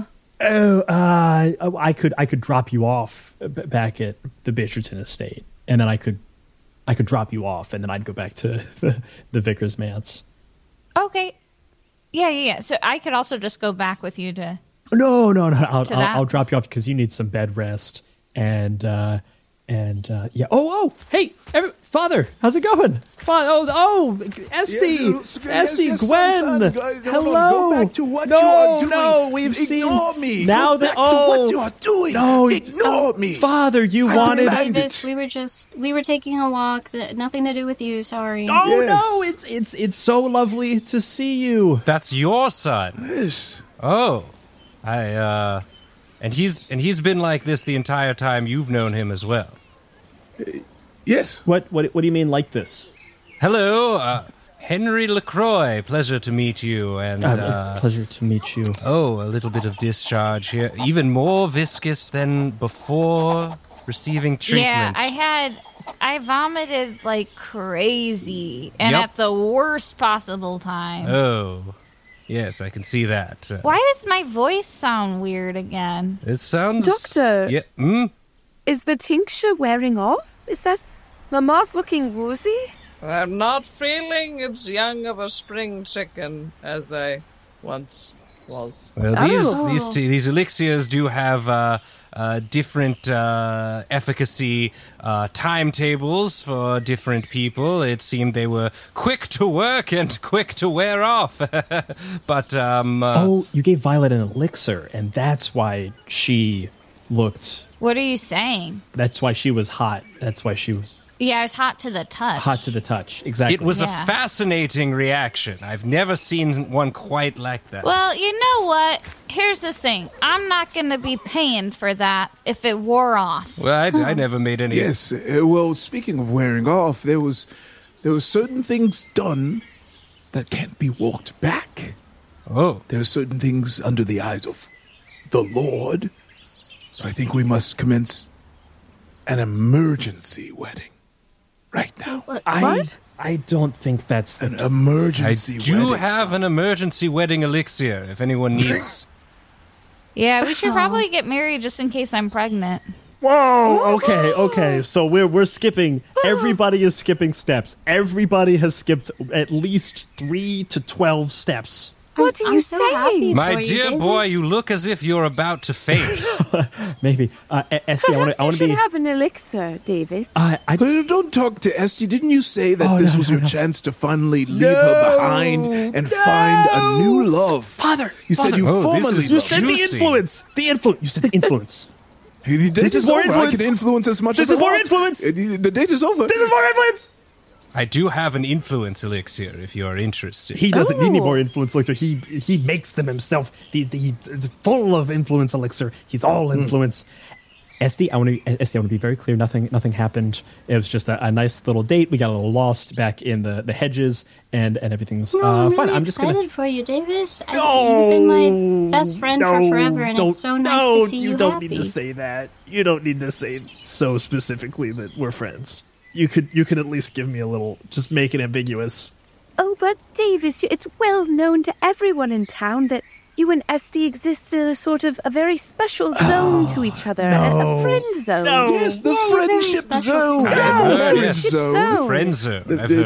I could drop you off back at the Bitcherton estate, and then I could drop you off, and then I'd go back to the Vicar's Manse. Okay. Yeah. So I could also just go back with you to. No. that? I'll drop you off because you need some bed rest, and yeah. Oh, hey, Father, how's it going? Esty, Gwen, hello. Go back to what no, you are doing. No, we've Ignore seen me. now Go that back to what you are doing. No, Ignore me. Father, you wanted. Davis, we were taking a walk. Nothing to do with you. Sorry. Oh Yes. no, it's so lovely to see you. That's your son. Yes. Oh, and he's been like this the entire time you've known him as well. Yes. What do you mean like this? Hello, Henry LaCroix. Pleasure to meet you. And Pleasure to meet you. oh, a little bit of discharge here, even more viscous than before receiving treatment. Yeah, I vomited like crazy, and Yep. at the worst possible time. Oh, yes, I can see that. Why does my voice sound weird again? It sounds. Doctor. Yeah. Is the tincture wearing off? Is that... Mama's looking woozy? I'm not feeling as young of a spring chicken as I once was. Well, these elixirs do have different efficacy timetables for different people. It seemed they were quick to work and quick to wear off. But you gave Violet an elixir, and that's why she looked. What are you saying? That's why she was hot. That's why she was. Yeah, I was hot to the touch. Hot to the touch, exactly. It was a fascinating reaction. I've never seen one quite like that. Well, you know what? Here's the thing. I'm not going to be paying for that if it wore off. Well, I never made any... Yes, well, speaking of wearing off, there was certain things done that can't be walked back. Oh. There are certain things under the eyes of the Lord. So I think we must commence an emergency wedding. Right now. I don't think that's an emergency wedding. I do have an emergency wedding elixir if anyone needs. Yeah, we should probably get married just in case I'm pregnant. Whoa! Okay. So we're skipping. Everybody is skipping steps. Everybody has skipped at least 3 to 12 steps. What are you saying? My dear boy, you look as if you're about to faint. Maybe. Esty, I want to be... You should have an elixir, Davis. Don't talk to Esty. Didn't you say that this was your chance to finally leave her behind and find a new love? Father! You said you formerly loved. You said the influence! You said the influence. The date is more influence. I can influence as much as I want. This is more influence! The date is over. This is more influence! I do have an influence elixir if you are interested. He doesn't need any more influence elixir. He makes them himself. He's full of influence elixir. He's all influence. Esty, I want to be very clear. Nothing happened. It was just a nice little date. We got a little lost back in the hedges, and everything's I'm fine. really I'm just excited for you, Davis. You've been my best friend for forever, and it's so nice to see you don't happy. need to say that. You don't need to say so specifically that we're friends. You could at least give me a little, just make it ambiguous. Oh, but Davis, it's well known to everyone in town that you and Esty exist in a sort of a very special zone to each other, a friend zone. No. Yes, the friendship zone. Marriage zone. Friend zone.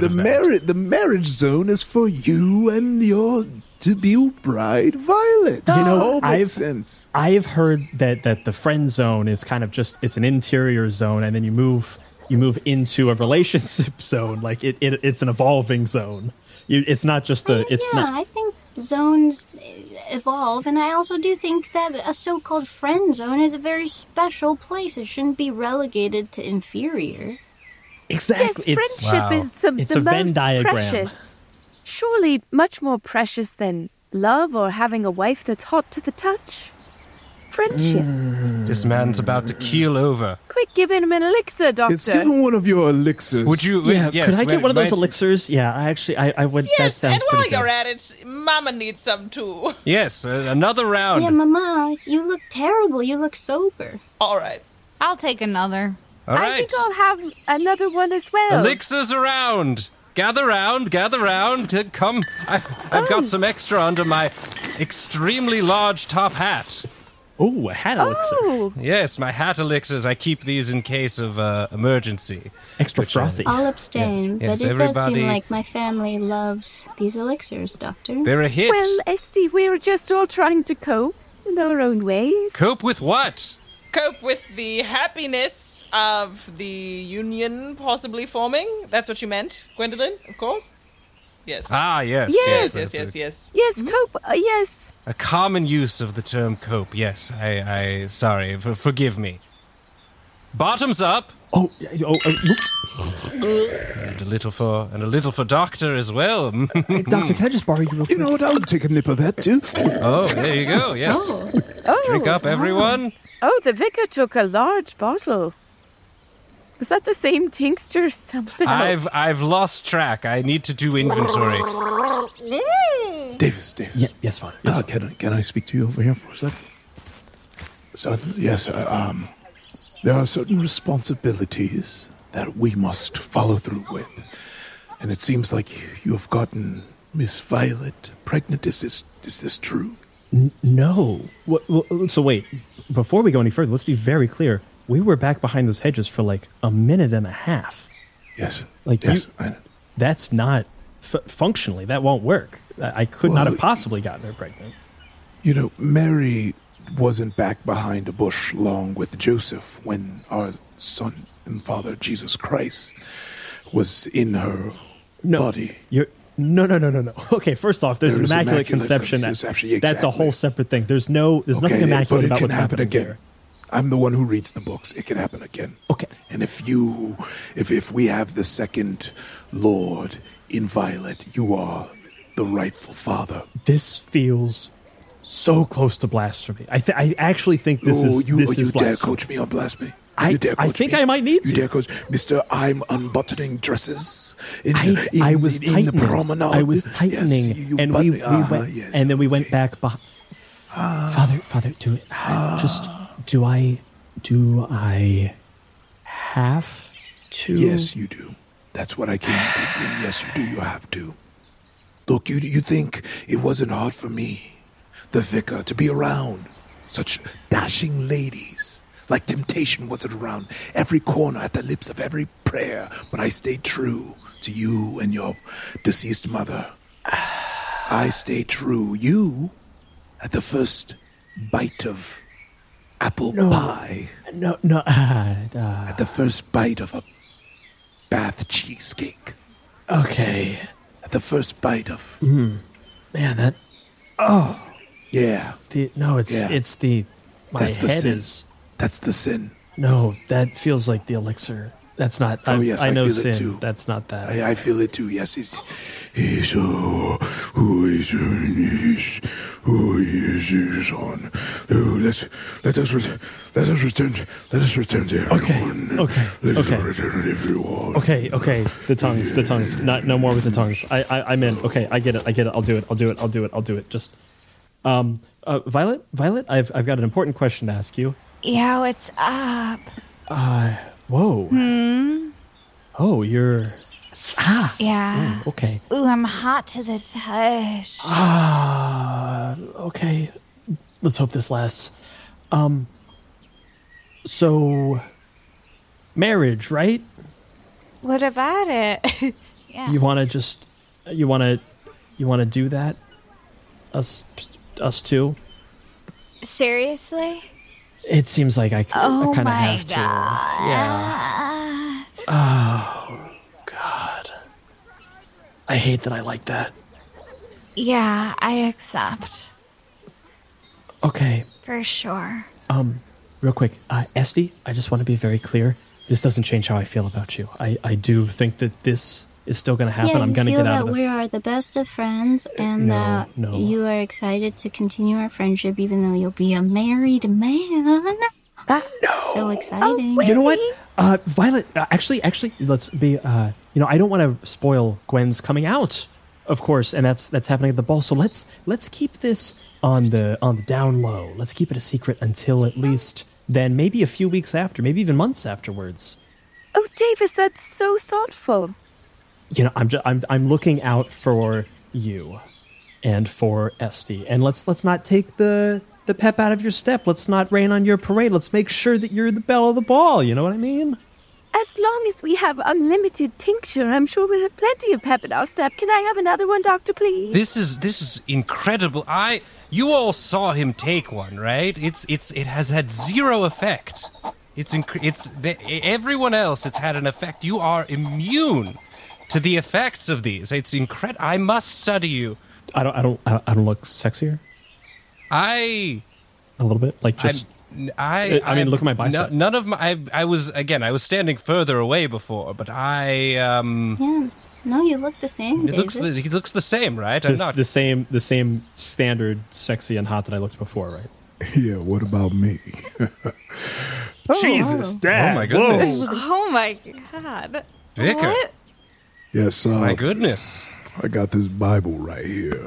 The marriage zone is for you and your to-be bride, Violet. You know, makes sense. I've heard that the friend zone is kind of just, it's an interior zone, and then you move into a relationship zone. Like it's an evolving zone. It's not just a. I think zones evolve, and I also do think that a so-called friend zone is a very special place. It shouldn't be relegated to inferior. Exactly. Yes, friendship is the a Venn most diagram. precious. Surely much more precious than love or having a wife that's hot to the touch. Friendship. This man's about to keel over. Quick, give him an elixir, Doctor. Yes, give him one of your elixirs. Would you? Yeah, yes, could I get one of those elixirs? Yeah, I would. Yes, that sounds and while pretty you're good. at it, Mama needs some too. Yes, another round. Yeah, Mama, you look terrible. You look sober. All right. I'll take another. All right. I think I'll have another one as well. Elixirs around. Gather round. Come. I've got some extra under my extremely large top hat. Oh, a hat elixir. Oh, Yes, my hat elixirs. I keep these in case of emergency. Extra frothy. I'll abstain, Yes, but it does everybody- seem like my family loves these elixirs, Doctor. They're a hit. well, Esty, we were just all trying to cope in our own ways. Cope with what? Cope with the happiness of the union possibly forming. That's what you meant, Gwendolyn, of course? Yes. Ah, yes. Yes. Yes. Yes, cope. Yes. A common use of the term cope. Yes, I sorry, forgive me. Bottoms up. Look. And a little for Doctor as well. Hey, Doctor, can I just borrow you real quick? You know what? I'll take a nip of that too. Oh, there you go. Yes. Oh. Drink up, everyone. Oh, the vicar took a large bottle. Was that the same tincture something? I've lost track. I need to do inventory. Davis. Yeah, yes, Father. Yes, Can I speak to you over here for a second? So, yes, there are certain responsibilities that we must follow through with. And it seems like you have gotten Miss Violet pregnant. Is this true? No. So wait, before we go any further, let's be very clear. we were back behind those hedges for like a minute and a half. Yes. Like yes. That's not functionally. That won't work. I could not have possibly gotten her pregnant. You know, Mary wasn't back behind a bush long with Joseph when our son and father, Jesus Christ, was in her body. No. Okay, first off, there's an immaculate conception. That's a whole separate thing. There's nothing immaculate about what's happening again. here. I'm the one who reads the books. It can happen again. Okay. And if we have the second Lord in Violet, you are the rightful father. This feels so close to blasphemy. I actually think this is you blasphemy. Dare coach me on blasphemy? I think I might need to. You dare coach, Mister? I'm unbuttoning dresses. I was tightening. The promenade. I was tightening, yes, and we went, yes, and then we went back. Father, do I have to? Yes, you do. That's what I came to do. Yes, you do. You have to. Look, you think it wasn't hard for me, the vicar, to be around such dashing ladies. Like temptation wasn't around every corner at the lips of every prayer, but I stayed true to you and your deceased mother. I stayed true. You, at the first bite of apple pie. No. At the first bite of a Bath cheesecake. Okay. At the first bite of... Man, that... Oh. Yeah. It's the... My head is... That's the sin. No, that feels like the elixir. That's not... I know feel sin. It too. That's not that. I feel it too, yes. It's... on. Let us return to everyone. Okay. Let us return if you want. Okay. The tongues. No more with the tongues. I'm in. Okay, I get it. I'll do it. Just... Violet, I've got an important question to ask you. Yeah, what's up? Whoa. Oh, you're... Yeah. Okay. Ooh, I'm hot to the touch. Okay. Let's hope this lasts. So... Marriage, right? What about it? Yeah. You want to do that? Us two? Seriously? It seems like I kind of have God. to. Yeah. Oh, God. I hate that I like that. Yeah, I accept. Okay. For sure. Real quick, Esty, I just want to be very clear. This doesn't change how I feel about you. I do think that this is still going to happen. Yeah, I'm going to get out of it. We are the best of friends, and that you are excited to continue our friendship, even though you'll be a married man. So exciting! You know what, Violet? Actually, let's be. I don't want to spoil Gwen's coming out, of course, and that's happening at the ball. So let's keep this on the down low. Let's keep it a secret until at least then, maybe a few weeks after, maybe even months afterwards. Oh, Davis, that's so thoughtful. I'm looking out for you and for Esty, and let's not take the pep out of your step. Let's not rain on your parade. Let's make sure that you're the belle of the ball. You know what I mean? As long as we have unlimited tincture, I'm sure we'll have plenty of pep in our step. Can I have another one, Doctor, please? This is incredible. You all saw him take one, right? It has had zero effect. Everyone else, it's had an effect. You are immune to the effects of these. It's incredible. I must study you. I don't look sexier. A little bit, like just. I mean, look at my bicep. None of my. I was standing further away before, but Yeah. No, you look the same. He looks the same, right? I'm not the same standard sexy and hot that I looked before, right? Yeah. What about me? Jesus, Dad! Oh my goodness! Oh my God! Vicar. What? Yes. My goodness! I got this Bible right here.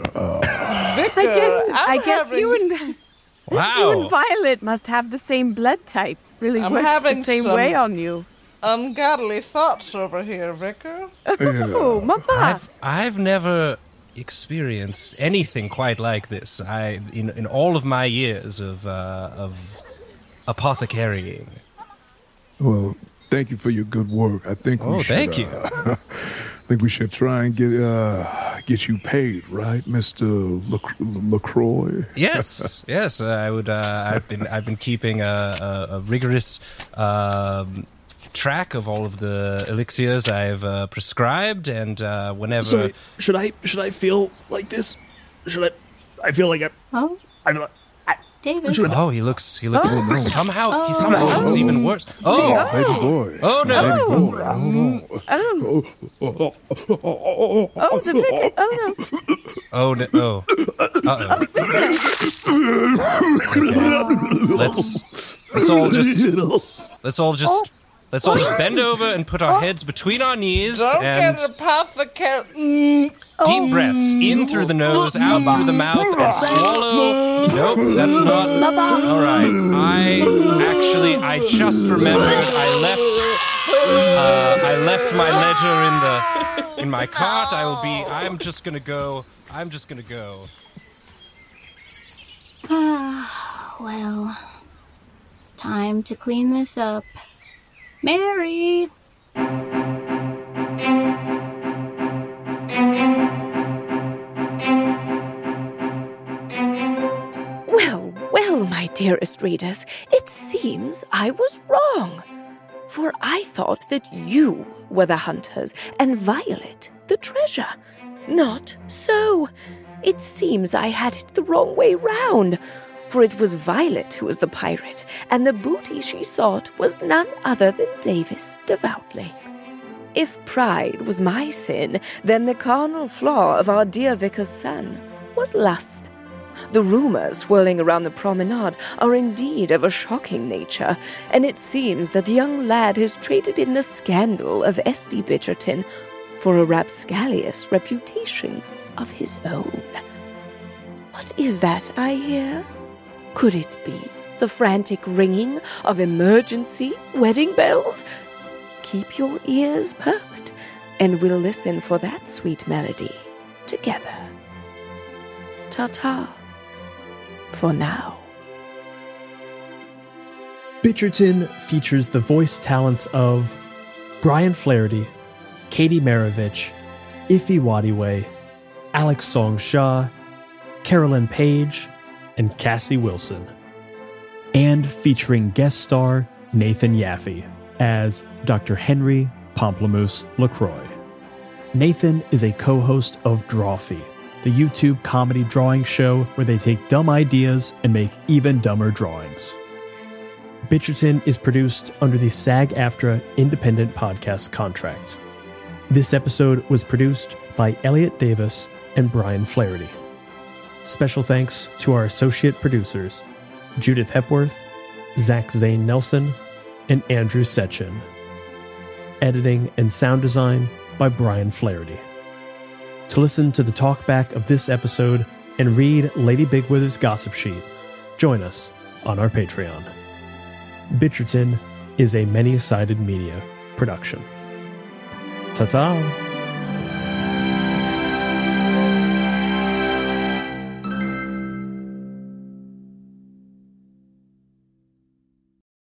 I guess you and wow. You and Violet must have the same blood type. Really works the same way on you. Ungodly thoughts over here, Vicar. Oh, Mama! I've never experienced anything quite like this. In all of my years of apothecarying. Well, thank you for your good work. I think we should, thank you. I think we should try and get you paid, right, Mr. LaCroix? Yes, yes. I would. I've been keeping a rigorous track of all of the elixirs I've prescribed, and whenever. Sorry, should I feel like this? I feel like Oh, I'm. Davis. Oh, he looks somehow he looks even worse. Oh, baby boy. Oh no. Baby boy. Oh, the vicar. Oh, no. Oh no. Uh-oh. Okay. Let's all just bend over and put our heads between our knees and Don't get deep breaths in through the nose, out through the mouth, and swallow. Nope, that's not. All right. I just remembered I left my ledger in my cart. I'm just gonna go. Well, time to clean this up. Mary! Well, my dearest readers, it seems I was wrong. For I thought that you were the hunters and Violet the treasure. Not so. It seems I had it the wrong way round. For it was Violet who was the pirate, and the booty she sought was none other than Davis devoutly. If pride was my sin, then the carnal flaw of our dear vicar's son was lust. The rumors swirling around the promenade are indeed of a shocking nature, and it seems that the young lad has traded in the scandal of Esty Bridgerton for a rapscallious reputation of his own. What is that I hear? Could it be the frantic ringing of emergency wedding bells? Keep your ears perked, and we'll listen for that sweet melody together. Ta-ta, for now. Bridgerton features the voice talents of Brian Flaherty, Katie Maravich, Ife Wadiway, Alex Song Shah, Carolyn Page, and Cassie Wilson. And featuring guest star Nathan Yaffe as Dr. Henry Pamplemousse LaCroix. Nathan is a co-host of Drawfee, the YouTube comedy drawing show where they take dumb ideas and make even dumber drawings. Bridgerton is produced under the SAG-AFTRA Independent Podcast contract. This episode was produced by Elliot Davis and Brian Flaherty. Special thanks to our associate producers, Judith Hepworth, Zach Zane Nelson, and Andrew Setchin. Editing and sound design by Brian Flaherty. To listen to the talkback of this episode and read Lady Bigwither's gossip sheet, join us on our Patreon. Bridgerton is a many-sided media production. Ta-ta!